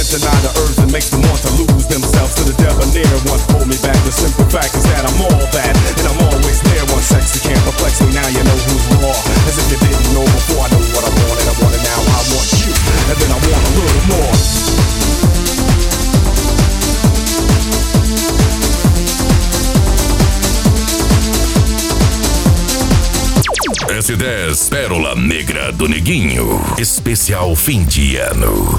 can't deny the urge that makes them want to lose themselves to the debonair one. Hold me back, the simple fact is that I'm all that, and I'm always there. One sexy can't perplex me, now you know who's raw. As if you didn't know before, I know what I want, and I want it now. I want you, and then I want a little more. S10 Pérola Negra do Neguinho. Especial fim de ano.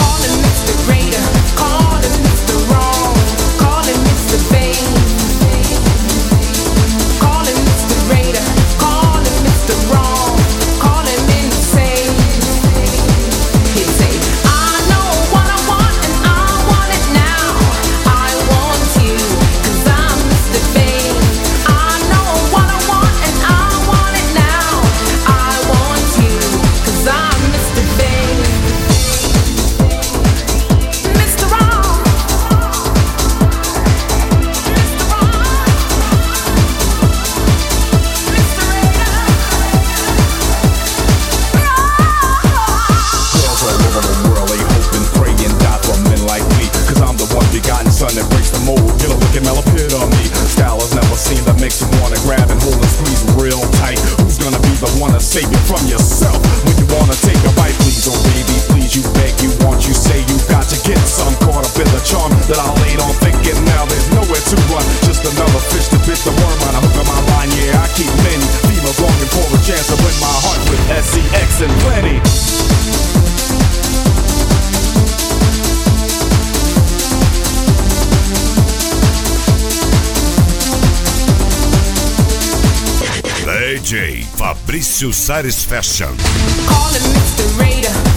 Son that breaks the mold, get a look at Melopit on me. Style is never seen that makes you wanna grab and hold and squeeze real tight. Who's gonna be the one to save you from yourself when you wanna take a bite? Please, oh baby, please, you beg, you want, you say you got to get some. Caught up in the charm that I laid on thinking now there's nowhere to run. Just another fish to bit the worm on a hook of my line. Yeah, I keep many females longing for a chance to win my heart with SEX and plenty. DJ Fabrício Sares Fashion. Call him Mr. Raider.